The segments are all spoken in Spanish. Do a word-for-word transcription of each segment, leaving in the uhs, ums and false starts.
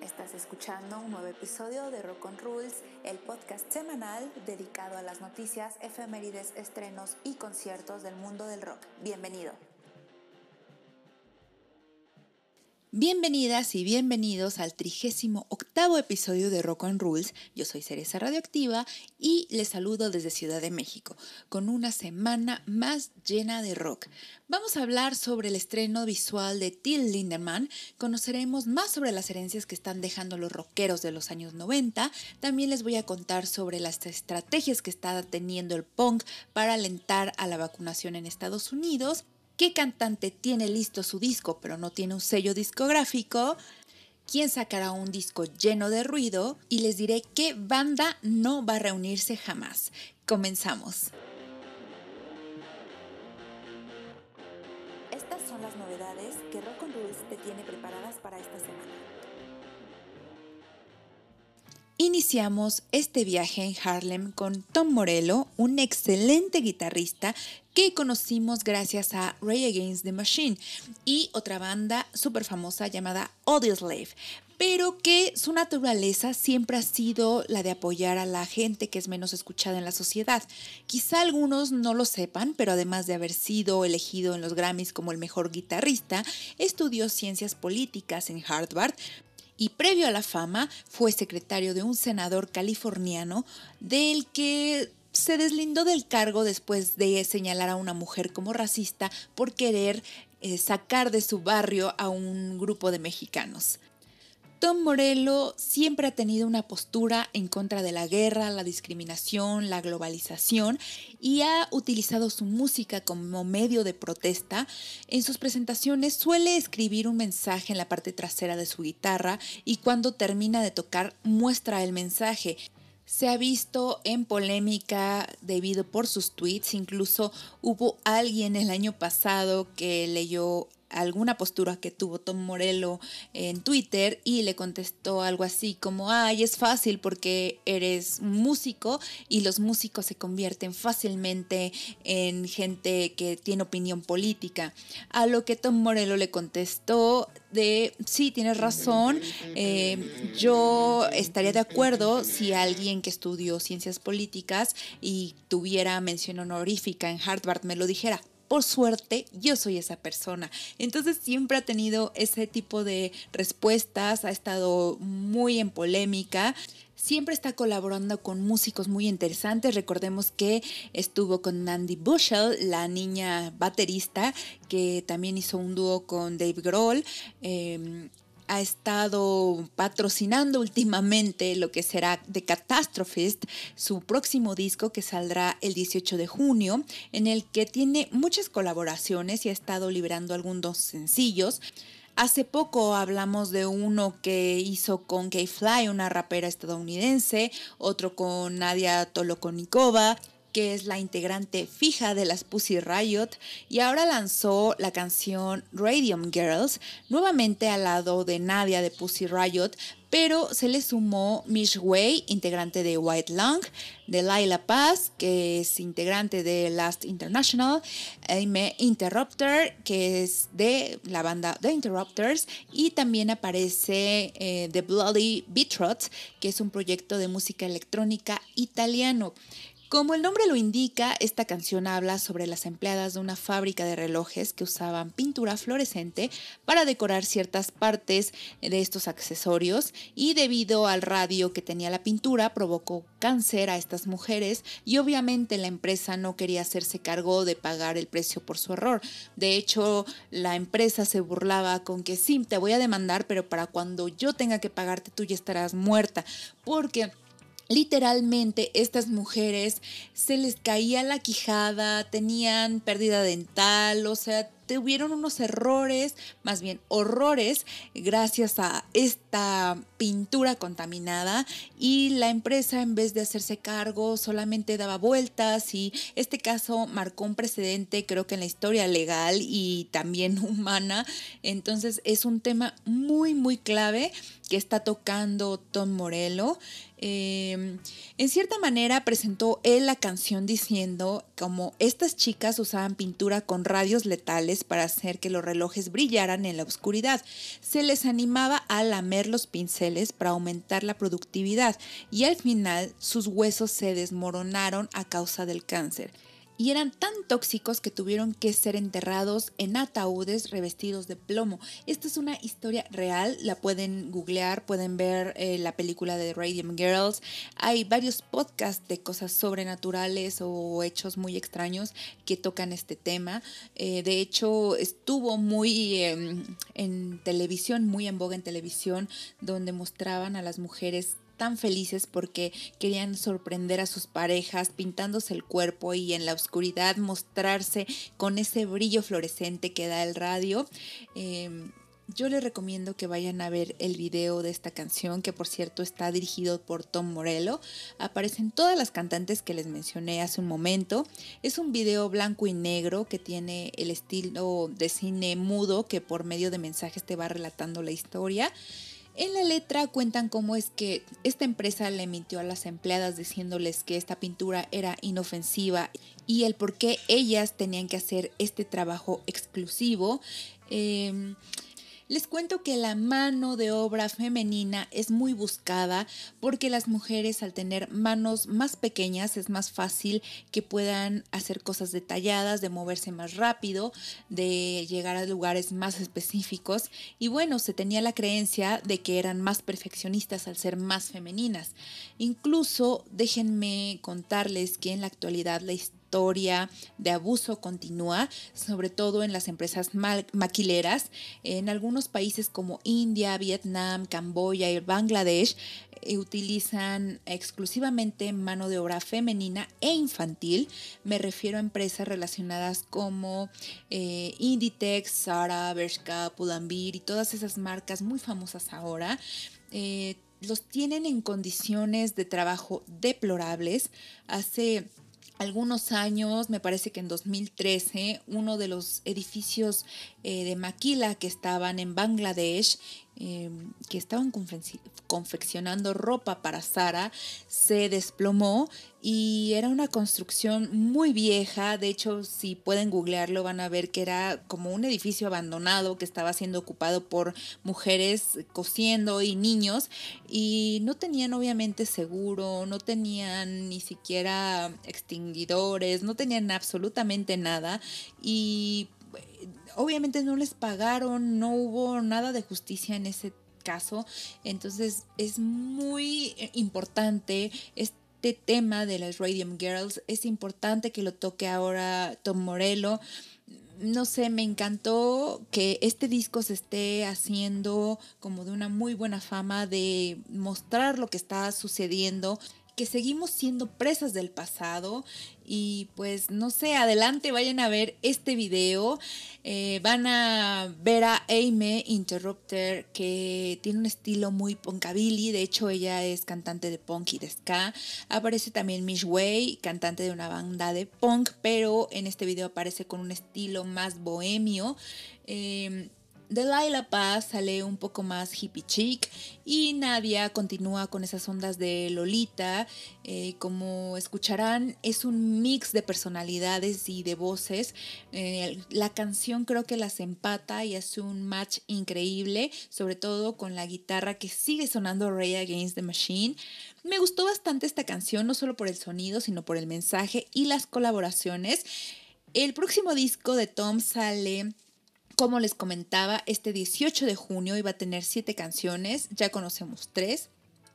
Estás escuchando un nuevo episodio de Rock on Rules, el podcast semanal dedicado a las noticias, efemérides, estrenos y conciertos del mundo del rock. Bienvenido. Bienvenidas y bienvenidos al trigésimo octavo episodio de Rock on Rules. Yo soy Cereza Radioactiva y les saludo desde Ciudad de México, con una semana más llena de rock. Vamos a hablar sobre el estreno visual de Till Lindemann, conoceremos más sobre las herencias que están dejando los rockeros de los años noventa, también les voy a contar sobre las estrategias que está teniendo el punk para alentar a la vacunación en Estados Unidos, qué cantante tiene listo su disco pero no tiene un sello discográfico, quién sacará un disco lleno de ruido y les diré qué banda no va a reunirse jamás. Comenzamos. Estas son las novedades que Rock on Rules te tiene preparadas para esta semana. Iniciamos este viaje en Harlem con Tom Morello, un excelente guitarrista que conocimos gracias a Rage Against the Machine y otra banda súper famosa llamada Audioslave, pero que su naturaleza siempre ha sido la de apoyar a la gente que es menos escuchada en la sociedad. Quizá algunos no lo sepan, pero además de haber sido elegido en los Grammys como el mejor guitarrista, estudió ciencias políticas en Harvard, y previo a la fama fue secretario de un senador californiano del que se deslindó del cargo después de señalar a una mujer como racista por querer eh, sacar de su barrio a un grupo de mexicanos. Tom Morello siempre ha tenido una postura en contra de la guerra, la discriminación, la globalización y ha utilizado su música como medio de protesta. En sus presentaciones suele escribir un mensaje en la parte trasera de su guitarra y cuando termina de tocar muestra el mensaje. Se ha visto en polémica debido por sus tweets, incluso hubo alguien el año pasado que leyó alguna postura que tuvo Tom Morello en Twitter y le contestó algo así como: ay, es fácil porque eres músico y los músicos se convierten fácilmente en gente que tiene opinión política. A lo que Tom Morello le contestó de: sí, tienes razón, eh, yo estaría de acuerdo si alguien que estudió ciencias políticas y tuviera mención honorífica en Harvard me lo dijera. Por suerte, yo soy esa persona. Entonces siempre ha tenido ese tipo de respuestas, ha estado muy en polémica. Siempre está colaborando con músicos muy interesantes. Recordemos que estuvo con Nandi Bushell, la niña baterista, que también hizo un dúo con Dave Grohl. Eh, ha estado patrocinando últimamente lo que será The Catastrophist, su próximo disco que saldrá el dieciocho de junio, en el que tiene muchas colaboraciones y ha estado liberando algunos sencillos. Hace poco hablamos de uno que hizo con K-Fly, una rapera estadounidense, otro con Nadia Tolokonikova, que es la integrante fija de las Pussy Riot, y ahora lanzó la canción Radium Girls, nuevamente al lado de Nadia de Pussy Riot, pero se le sumó Mish Wei, integrante de White Lung, de Laila Paz, que es integrante de Last International, Aime Interrupter, que es de la banda The Interrupters, y también aparece eh, The Bloody Beetroot, que es un proyecto de música electrónica italiano. Como el nombre lo indica, esta canción habla sobre las empleadas de una fábrica de relojes que usaban pintura fluorescente para decorar ciertas partes de estos accesorios y debido al radio que tenía la pintura provocó cáncer a estas mujeres y obviamente la empresa no quería hacerse cargo de pagar el precio por su error. De hecho, la empresa se burlaba con que sí, te voy a demandar, pero para cuando yo tenga que pagarte tú ya estarás muerta, porque literalmente estas mujeres se les caía la quijada, tenían pérdida dental, o sea, tuvieron unos errores, más bien horrores, gracias a esta pintura contaminada y la empresa en vez de hacerse cargo solamente daba vueltas y este caso marcó un precedente creo que en la historia legal y también humana. Entonces es un tema muy muy clave que está tocando Tom Morello. Eh, en cierta manera presentó él la canción diciendo como estas chicas usaban pintura con radios letales pinceles para hacer que los relojes brillaran en la oscuridad. Se les animaba a lamer los pinceles para aumentar la productividad y al final sus huesos se desmoronaron a causa del cáncer. Y eran tan tóxicos que tuvieron que ser enterrados en ataúdes revestidos de plomo. Esta es una historia real, la pueden googlear, pueden ver eh, la película de Radium Girls. Hay varios podcasts de cosas sobrenaturales o hechos muy extraños que tocan este tema. Eh, de hecho, estuvo muy eh, en televisión, muy en boga en televisión, donde mostraban a las mujeres tan felices porque querían sorprender a sus parejas pintándose el cuerpo y en la oscuridad mostrarse con ese brillo fluorescente que da el radio. Eh, yo les recomiendo que vayan a ver el video de esta canción, que por cierto está dirigido por Tom Morello. Aparecen todas las cantantes que les mencioné hace un momento. Es un video blanco y negro que tiene el estilo de cine mudo, que por medio de mensajes te va relatando la historia. En la letra cuentan cómo es que esta empresa le mintió a las empleadas diciéndoles que esta pintura era inofensiva y el por qué ellas tenían que hacer este trabajo exclusivo. Eh, Les cuento que la mano de obra femenina es muy buscada porque las mujeres, al tener manos más pequeñas, es más fácil que puedan hacer cosas detalladas, de moverse más rápido, de llegar a lugares más específicos. Y bueno, se tenía la creencia de que eran más perfeccionistas al ser más femeninas. Incluso déjenme contarles que en la actualidad la historia historia de abuso continúa, sobre todo en las empresas maquileras. En algunos países como India, Vietnam, Camboya y Bangladesh eh, utilizan exclusivamente mano de obra femenina e infantil. Me refiero a empresas relacionadas como eh, Inditex, Zara, Bershka, Pull&Bear y todas esas marcas muy famosas ahora. Eh, los tienen en condiciones de trabajo deplorables. Hace algunos años, me parece que en dos mil trece, uno de los edificios eh, de maquila que estaban en Bangladesh, eh, que estaban confe- confeccionando ropa para Zara, se desplomó y era una construcción muy vieja. De hecho, si pueden googlearlo van a ver que era como un edificio abandonado que estaba siendo ocupado por mujeres cosiendo y niños, y no tenían obviamente seguro, no tenían ni siquiera extinguidores, no tenían absolutamente nada y obviamente no les pagaron, no hubo nada de justicia en ese caso. Entonces es muy importante este tema de las Radium Girls, es importante que lo toque ahora Tom Morello. No sé, me encantó que este disco se esté haciendo como de una muy buena fama, de mostrar lo que está sucediendo, que seguimos siendo presas del pasado. Y pues no sé, adelante, vayan a ver este video. Eh, van a ver a Aimee Interrupter, que tiene un estilo muy punkabilly. De hecho, ella es cantante de punk y de ska. Aparece también Mish Way, cantante de una banda de punk, pero en este video aparece con un estilo más bohemio. Eh, Delilah Paz sale un poco más hippie chic y Nadia continúa con esas ondas de Lolita. Eh, como escucharán, es un mix de personalidades y de voces. Eh, la canción creo que las empata y hace un match increíble, sobre todo con la guitarra que sigue sonando Rage Against the Machine. Me gustó bastante esta canción, no solo por el sonido, sino por el mensaje y las colaboraciones. El próximo disco de Tom sale, como les comentaba, este dieciocho de junio, y va a tener siete canciones. Ya conocemos tres.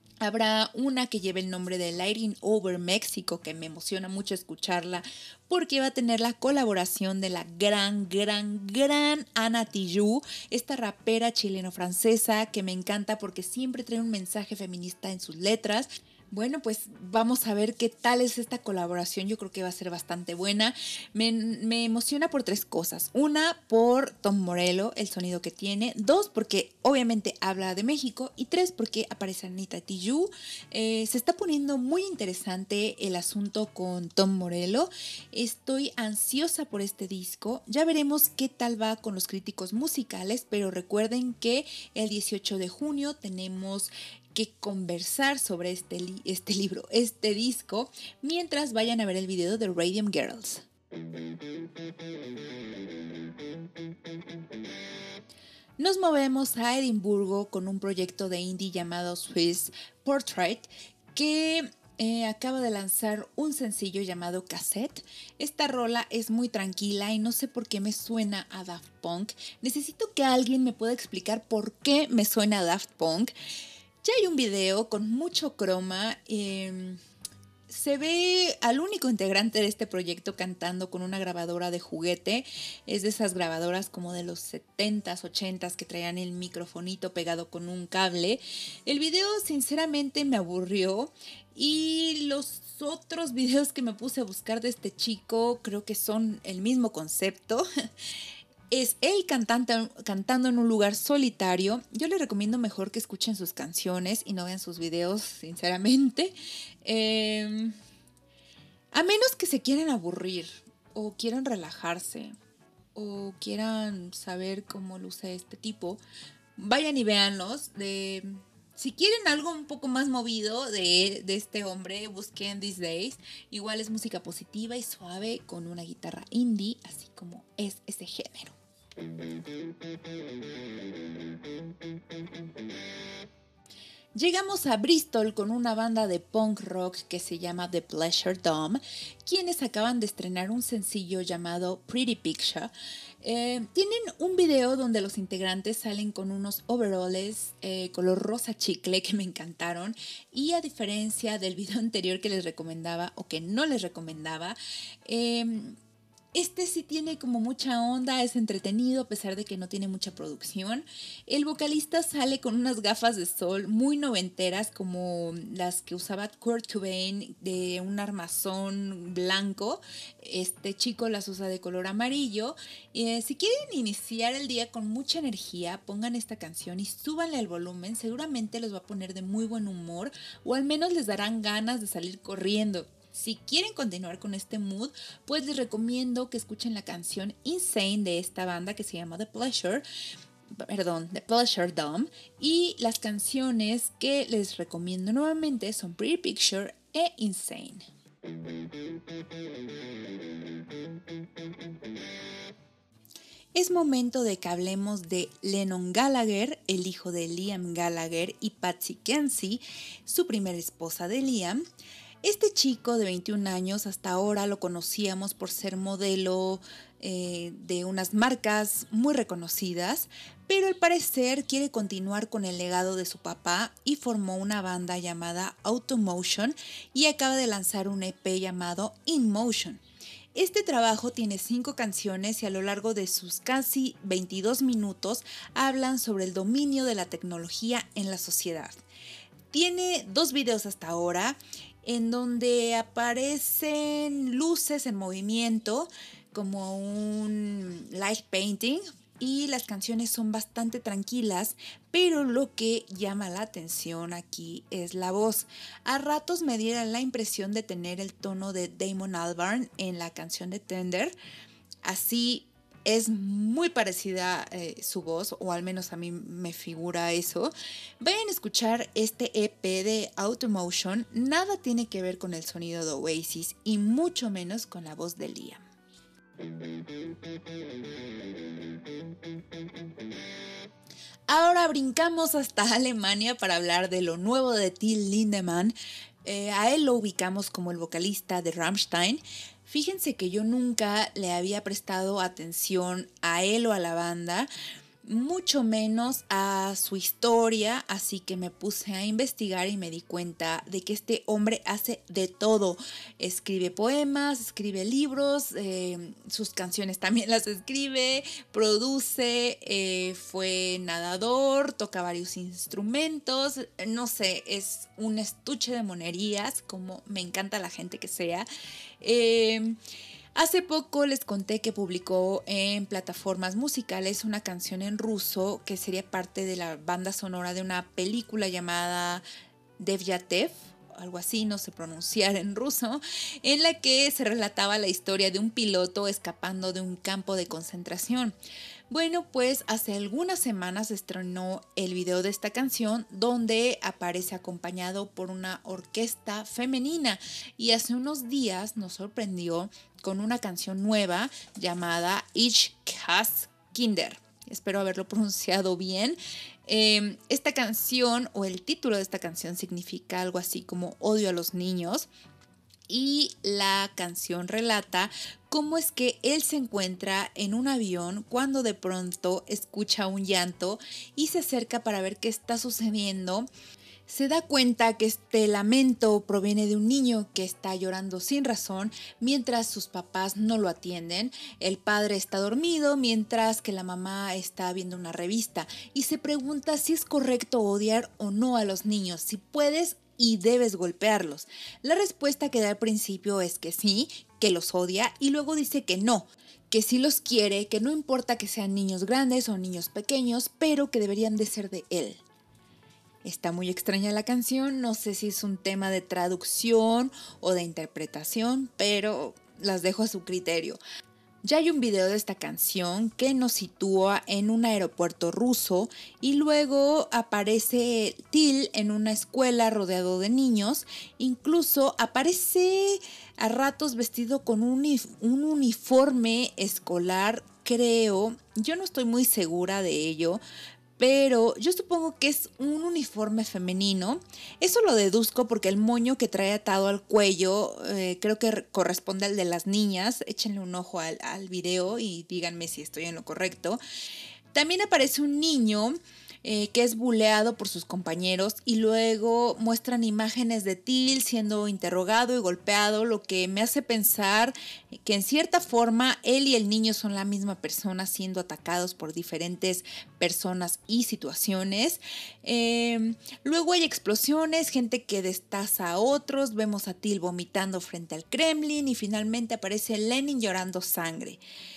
Habrá una que lleve el nombre de Lighting Over Mexico, que me emociona mucho escucharla porque va a tener la colaboración de la gran, gran, gran Ana Tijoux, esta rapera chileno-francesa que me encanta porque siempre trae un mensaje feminista en sus letras. Bueno, pues vamos a ver qué tal es esta colaboración. Yo creo que va a ser bastante buena. Me, me emociona por tres cosas. Una, por Tom Morello, el sonido que tiene. Dos, porque obviamente habla de México. Y tres, porque aparece Anita Tijoux. Eh, se está poniendo muy interesante el asunto con Tom Morello. Estoy ansiosa por este disco. Ya veremos qué tal va con los críticos musicales, pero recuerden que el dieciocho de junio tenemos que conversar sobre este, li- este libro, este disco, mientras vayan a ver el video de Radium Girls. Nos movemos a Edimburgo con un proyecto de indie llamado Swiss Portrait que eh, acaba de lanzar un sencillo llamado Cassette. Esta rola es muy tranquila y no sé por qué me suena a Daft Punk. Necesito que alguien me pueda explicar por qué me suena a Daft Punk. Ya hay un video con mucho croma. Eh, Se ve al único integrante de este proyecto cantando con una grabadora de juguete. Es de esas grabadoras como de los setentas, ochentas que traían el microfonito pegado con un cable. El video sinceramente me aburrió y los otros videos que me puse a buscar de este chico creo que son el mismo concepto. Es él cantante, cantando en un lugar solitario. Yo les recomiendo mejor que escuchen sus canciones y no vean sus videos, sinceramente. Eh, a menos que se quieran aburrir o quieran relajarse o quieran saber cómo luce este tipo, vayan y véanlos. De, si quieren algo un poco más movido de, de este hombre, busquen These Days. Igual es música positiva y suave con una guitarra indie, así como es ese género. Llegamos a Bristol con una banda de punk rock que se llama The Pleasure Dome, quienes acaban de estrenar un sencillo llamado Pretty Picture. Eh, tienen un video donde los integrantes salen con unos overoles eh, color rosa chicle que me encantaron, y a diferencia del video anterior que les recomendaba o que no les recomendaba, eh, este sí tiene como mucha onda, es entretenido a pesar de que no tiene mucha producción. El vocalista sale con unas gafas de sol muy noventeras como las que usaba Kurt Cobain, de un armazón blanco. Este chico las usa de color amarillo. Eh, si quieren iniciar el día con mucha energía, pongan esta canción y súbanle el volumen. Seguramente los va a poner de muy buen humor o al menos les darán ganas de salir corriendo. Si quieren continuar con este mood, pues les recomiendo que escuchen la canción Insane de esta banda que se llama The Pleasure, perdón, The Pleasure Dome, y las canciones que les recomiendo nuevamente son Pretty Picture e Insane. Es momento de que hablemos de Lennon Gallagher, el hijo de Liam Gallagher, y Patsy Kenzie, su primera esposa de Liam. Este chico de veintiún años hasta ahora lo conocíamos por ser modelo eh, de unas marcas muy reconocidas, pero al parecer quiere continuar con el legado de su papá y formó una banda llamada Automotion y acaba de lanzar un E P llamado In Motion. Este trabajo tiene cinco canciones y a lo largo de sus casi veintidós minutos hablan sobre el dominio de la tecnología en la sociedad. Tiene dos videos hasta ahora en donde aparecen luces en movimiento como un light painting y las canciones son bastante tranquilas, pero lo que llama la atención aquí es la voz. A ratos me diera la impresión de tener el tono de Damon Albarn en la canción de Tender, así. Es muy parecida eh, su voz, o al menos a mí me figura eso. Vayan a escuchar este E P de Automotion. Nada tiene que ver con el sonido de Oasis y mucho menos con la voz de Liam. Ahora brincamos hasta Alemania para hablar de lo nuevo de Till Lindemann. Eh, a él lo ubicamos como el vocalista de Rammstein. Fíjense que yo nunca le había prestado atención a él o a la banda, mucho menos a su historia, así que me puse a investigar y me di cuenta de que este hombre hace de todo. Escribe poemas, escribe libros, eh, sus canciones también las escribe, produce, eh, fue nadador, toca varios instrumentos, no sé, es un estuche de monerías, como me encanta la gente que sea. Eh, Hace poco les conté que publicó en plataformas musicales una canción en ruso que sería parte de la banda sonora de una película llamada Devyatev, algo así, no sé pronunciar en ruso, en la que se relataba la historia de un piloto escapando de un campo de concentración. Bueno, pues hace algunas semanas se estrenó el video de esta canción donde aparece acompañado por una orquesta femenina y hace unos días nos sorprendió con una canción nueva llamada Ich hasse Kinder. Espero haberlo pronunciado bien. Eh, esta canción o el título de esta canción significa algo así como odio a los niños. Y la canción relata cómo es que él se encuentra en un avión cuando de pronto escucha un llanto y se acerca para ver qué está sucediendo. Se da cuenta que este lamento proviene de un niño que está llorando sin razón mientras sus papás no lo atienden. El padre está dormido mientras que la mamá está viendo una revista y se pregunta si es correcto odiar o no a los niños, si puedes y debes golpearlos. La respuesta que da al principio es que sí, que los odia y luego dice que no, que sí los quiere, que no importa que sean niños grandes o niños pequeños, pero que deberían de ser de él. Está muy extraña la canción, no sé si es un tema de traducción o de interpretación, pero las dejo a su criterio. Ya hay un video de esta canción que nos sitúa en un aeropuerto ruso y luego aparece Till en una escuela rodeado de niños. Incluso aparece a ratos vestido con un, un uniforme escolar, creo. Yo no estoy muy segura de ello, pero yo supongo que es un uniforme femenino. Eso lo deduzco porque el moño que trae atado al cuello eh, creo que corresponde al de las niñas. Échenle un ojo al, al video y díganme si estoy en lo correcto. También aparece un niño eh, que es buleado por sus compañeros y luego muestran imágenes de Till siendo interrogado y golpeado, lo que me hace pensar que en cierta forma él y el niño son la misma persona siendo atacados por diferentes personas y situaciones. Eh, luego hay explosiones, gente que destaza a otros, vemos a Till vomitando frente al Kremlin y finalmente aparece Lenin llorando sangre.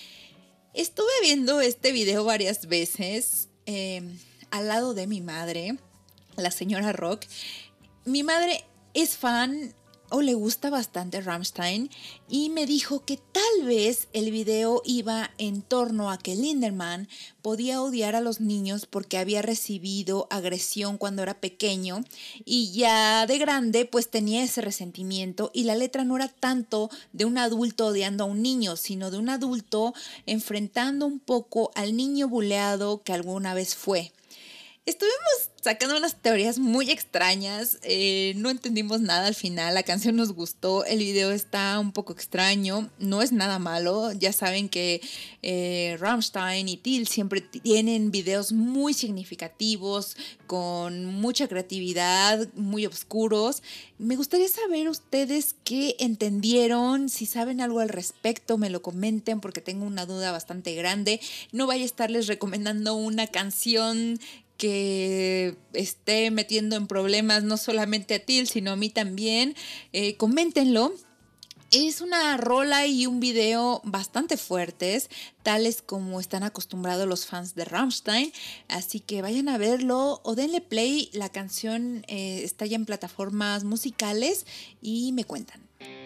Estuve viendo este video varias veces eh, al lado de mi madre, la señora Rock. Mi madre es fan o le gusta bastante Rammstein y me dijo que tal vez el video iba en torno a que Lindemann podía odiar a los niños porque había recibido agresión cuando era pequeño y ya de grande pues tenía ese resentimiento y la letra no era tanto de un adulto odiando a un niño, sino de un adulto enfrentando un poco al niño buleado que alguna vez fue. Estuvimos sacando unas teorías muy extrañas, eh, no entendimos nada al final, la canción nos gustó, el video está un poco extraño, no es nada malo, ya saben que eh, Rammstein y Till siempre tienen videos muy significativos, con mucha creatividad, muy oscuros. Me gustaría saber ustedes qué entendieron, si saben algo al respecto me lo comenten porque tengo una duda bastante grande, no vaya a estarles recomendando una canción que esté metiendo en problemas no solamente a Till, sino a mí también. Eh, coméntenlo. Es una rola y un video bastante fuertes, tales como están acostumbrados los fans de Rammstein, así que vayan a verlo o denle play. La canción eh, está ya en plataformas musicales y me cuentan.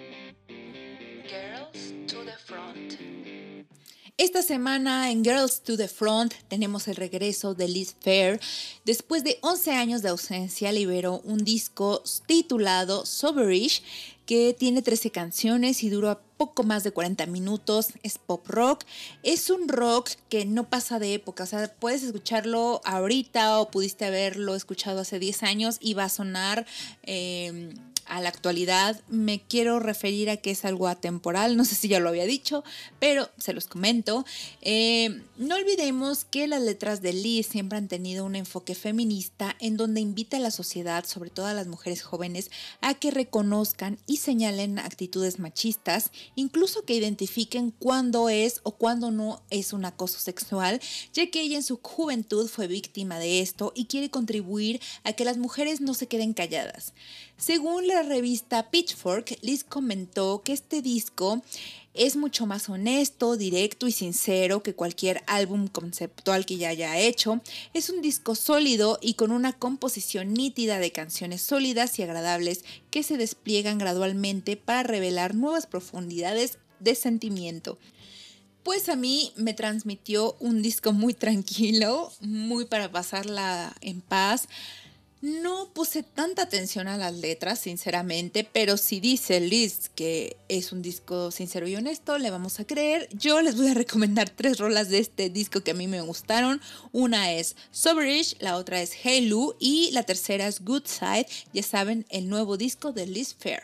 Girls to the Front. Esta semana en Girls to the Front tenemos el regreso de Liz Phair. Después de once años de ausencia liberó un disco titulado Soberish que tiene trece canciones y dura poco más de cuarenta minutos, es pop rock, es un rock que no pasa de época, o sea, puedes escucharlo ahorita o pudiste haberlo escuchado hace diez años y va a sonar eh, a la actualidad. Me quiero referir a que es algo atemporal, no sé si ya lo había dicho, pero se los comento. Eh, no olvidemos que las letras de Liz siempre han tenido un enfoque feminista en donde invita a la sociedad, sobre todo a las mujeres jóvenes, a que reconozcan y señalen actitudes machistas, incluso que identifiquen cuándo es o cuándo no es un acoso sexual, ya que ella en su juventud fue víctima de esto y quiere contribuir a que las mujeres no se queden calladas. Según la revista Pitchfork, Liz comentó que este disco es mucho más honesto, directo y sincero que cualquier álbum conceptual que ya haya hecho. Es un disco sólido y con una composición nítida de canciones sólidas y agradables que se despliegan gradualmente para revelar nuevas profundidades de sentimiento. Pues a mí me transmitió un disco muy tranquilo, muy para pasarla en paz. No puse tanta atención a las letras, sinceramente, pero si dice Liz que es un disco sincero y honesto, le vamos a creer. Yo les voy a recomendar tres rolas de este disco que a mí me gustaron. Una es Soberish, la otra es Hey Lou y la tercera es Good Side. Ya saben, el nuevo disco de Liz Phair.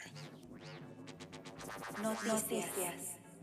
Noticias.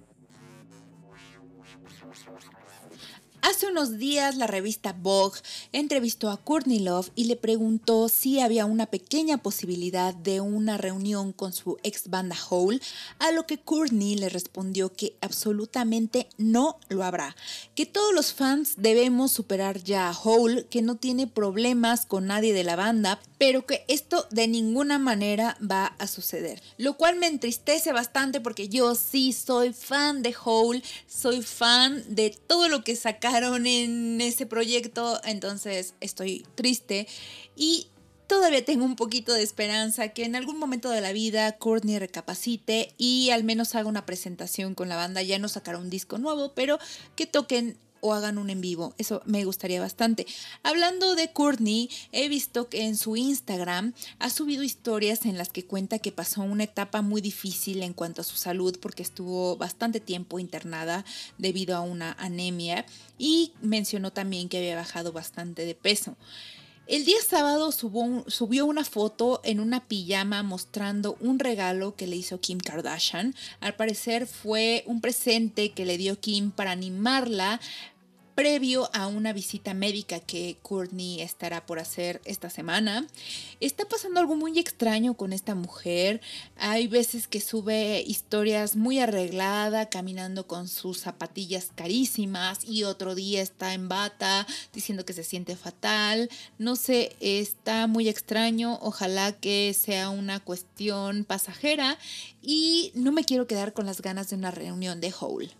Hace unos días la revista Vogue entrevistó a Courtney Love y le preguntó si había una pequeña posibilidad de una reunión con su ex banda Hole, a lo que Courtney le respondió que absolutamente no lo habrá, que todos los fans debemos superar ya a Hole, que no tiene problemas con nadie de la banda, pero que esto de ninguna manera va a suceder. Lo cual me entristece bastante porque yo sí soy fan de Hole, soy fan de todo lo que sacaron en ese proyecto, entonces estoy triste y todavía tengo un poquito de esperanza que en algún momento de la vida Courtney recapacite y al menos haga una presentación con la banda. Ya no sacará un disco nuevo, pero que toquen o hagan un en vivo, eso me gustaría bastante. Hablando de Courtney, he visto que en su Instagram ha subido historias en las que cuenta que pasó una etapa muy difícil en cuanto a su salud porque estuvo bastante tiempo internada debido a una anemia y mencionó también que había bajado bastante de peso. El día sábado subió, subió una foto en una pijama mostrando un regalo que le hizo Kim Kardashian. Al parecer fue un presente que le dio Kim para animarla previo a una visita médica que Courtney estará por hacer esta semana. Está pasando algo muy extraño con esta mujer. Hay veces que sube historias muy arreglada, caminando con sus zapatillas carísimas, y otro día está en bata diciendo que se siente fatal. No sé, está muy extraño. Ojalá que sea una cuestión pasajera y no me quiero quedar con las ganas de una reunión de Hole.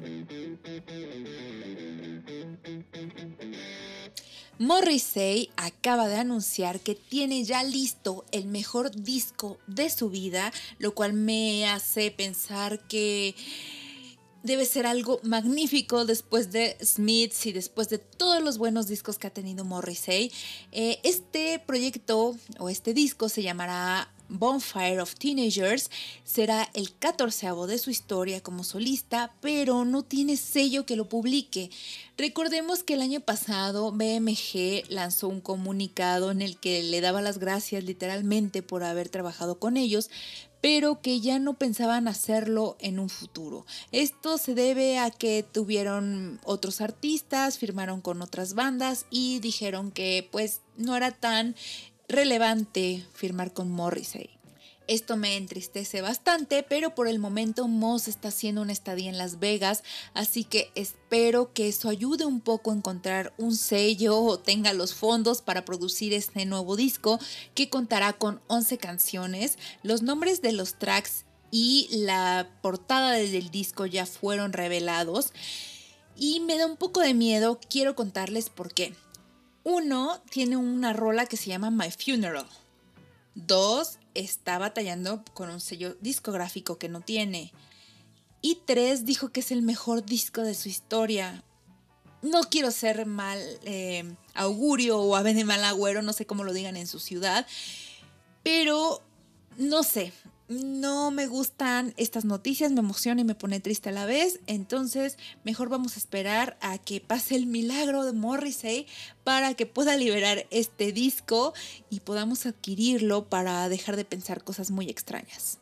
Morrissey acaba de anunciar que tiene ya listo el mejor disco de su vida, lo cual me hace pensar que debe ser algo magnífico después de Smiths y después de todos los buenos discos que ha tenido Morrissey. Eh, este proyecto o este disco se llamará Bonfire of Teenagers, será el catorceavo de su historia como solista, pero no tiene sello que lo publique. Recordemos que el año pasado B M G lanzó un comunicado en el que le daba las gracias literalmente por haber trabajado con ellos, pero que ya no pensaban hacerlo en un futuro. Esto se debe a que tuvieron otros artistas, firmaron con otras bandas y dijeron que pues no era tan relevante firmar con Morrissey. Esto me entristece bastante, pero por el momento Moss está haciendo una estadía en Las Vegas, así que espero que eso ayude un poco a encontrar un sello o tenga los fondos para producir este nuevo disco que contará con once canciones. Los nombres de los tracks y la portada del disco ya fueron revelados y me da un poco de miedo. Quiero contarles por qué. Uno, tiene una rola que se llama My Funeral. Dos, está batallando con un sello discográfico que no tiene. Y tres, dijo que es el mejor disco de su historia. No quiero ser mal eh, augurio o ave de mal agüero, no sé cómo lo digan en su ciudad, pero no sé. No me gustan estas noticias, me emociona y me pone triste a la vez. Entonces mejor vamos a esperar a que pase el milagro de Morrissey para que pueda liberar este disco y podamos adquirirlo para dejar de pensar cosas muy extrañas.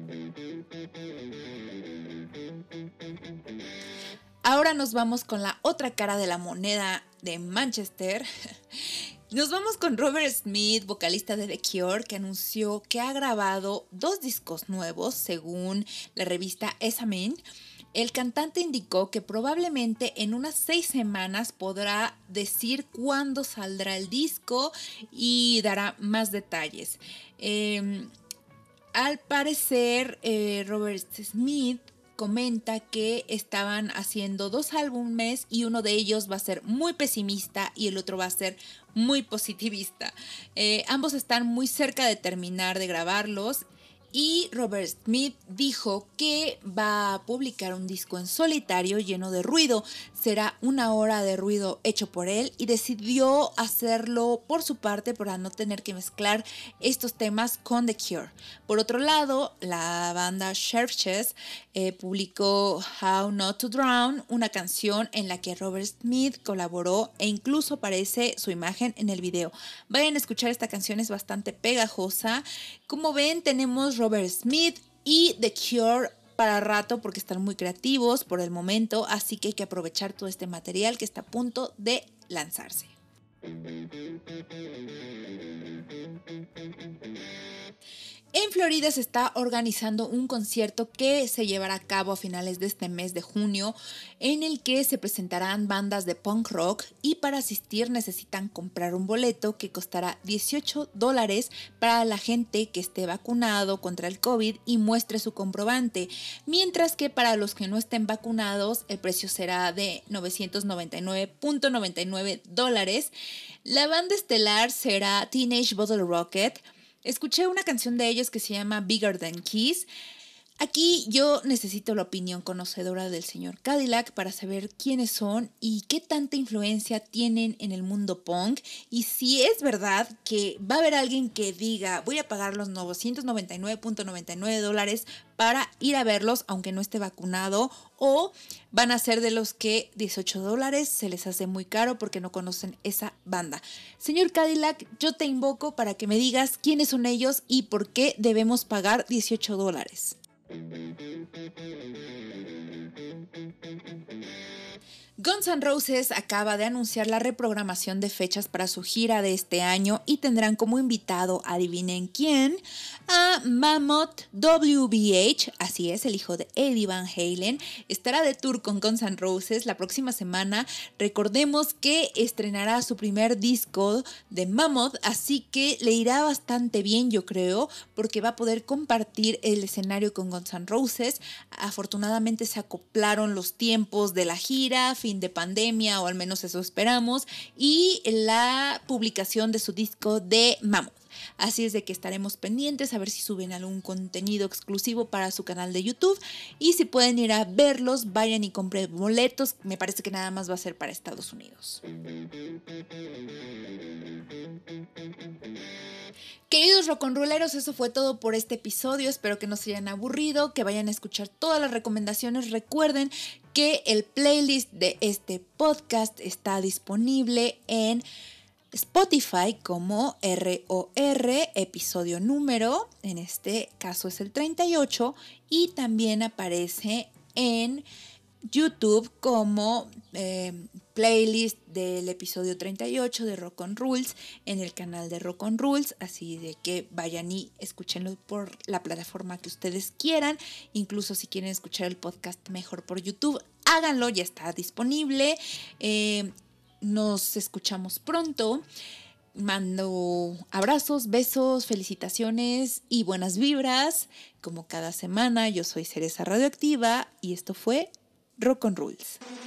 Ahora nos vamos con la otra cara de la moneda de Manchester. Nos vamos con Robert Smith, vocalista de The Cure, que anunció que ha grabado dos discos nuevos, según la revista Examine, El cantante indicó que probablemente en unas seis semanas podrá decir cuándo saldrá el disco y dará más detalles. Eh, al parecer, eh, Robert Smith comenta que estaban haciendo dos álbumes y uno de ellos va a ser muy pesimista y el otro va a ser muy positivista. Eh, ambos están muy cerca de terminar de grabarlos. Y Robert Smith dijo que va a publicar un disco en solitario lleno de ruido. Será una hora de ruido hecho por él y decidió hacerlo por su parte para no tener que mezclar estos temas con The Cure. Por otro lado, la banda Chvrches eh, publicó How Not to Drown, una canción en la que Robert Smith colaboró e incluso aparece su imagen en el video. Vayan a escuchar esta canción, es bastante pegajosa. Como ven, tenemos Robert Smith y The Cure para rato porque están muy creativos por el momento, así que hay que aprovechar todo este material que está a punto de lanzarse. En Florida se está organizando un concierto que se llevará a cabo a finales de este mes de junio, en el que se presentarán bandas de punk rock y para asistir necesitan comprar un boleto que costará dieciocho dólares para la gente que esté vacunado contra el COVID y muestre su comprobante, mientras que para los que no estén vacunados el precio será de novecientos noventa y nueve punto noventa y nueve dólares. La banda estelar será Teenage Bottle Rocket. Escuché una canción de ellos que se llama Bigger Than Kiss. Aquí yo necesito la opinión conocedora del señor Cadillac para saber quiénes son y qué tanta influencia tienen en el mundo punk. Y si es verdad que va a haber alguien que diga voy a pagar los novecientos noventa y nueve punto noventa y nueve dólares para ir a verlos aunque no esté vacunado, o van a ser de los que dieciocho dólares se les hace muy caro porque no conocen esa banda. Señor Cadillac, yo te invoco para que me digas quiénes son ellos y por qué debemos pagar dieciocho dólares. Guns N' Roses acaba de anunciar la reprogramación de fechas para su gira de este año y tendrán como invitado, adivinen quién, a Mammoth W B H, así es, el hijo de Eddie Van Halen. Estará de tour con Guns N' Roses la próxima semana. Recordemos que estrenará su primer disco de Mammoth, así que le irá bastante bien, yo creo, porque va a poder compartir el escenario con Guns N' Roses. Afortunadamente se acoplaron los tiempos de la gira, fin de pandemia, o al menos eso esperamos, y la publicación de su disco de Mammoth. Así es de que estaremos pendientes a ver si suben algún contenido exclusivo para su canal de YouTube, y si pueden ir a verlos, vayan y compren boletos. Me parece que nada más va a ser para Estados Unidos. Queridos rock'n'rolleros, eso fue todo por este episodio. Espero que no se hayan aburrido, que vayan a escuchar todas las recomendaciones. Recuerden que el playlist de este podcast está disponible en Spotify como R O R, episodio número, en este caso es el treinta y ocho, y también aparece en YouTube como eh, playlist del episodio treinta y ocho de Rock on Rules en el canal de Rock on Rules, así de que vayan y escúchenlo por la plataforma que ustedes quieran. Incluso si quieren escuchar el podcast mejor por YouTube, háganlo, ya está disponible. Eh, nos escuchamos pronto. Mando abrazos, besos, felicitaciones y buenas vibras. Como cada semana, yo soy Cereza Radioactiva y esto fue Rock on Rules.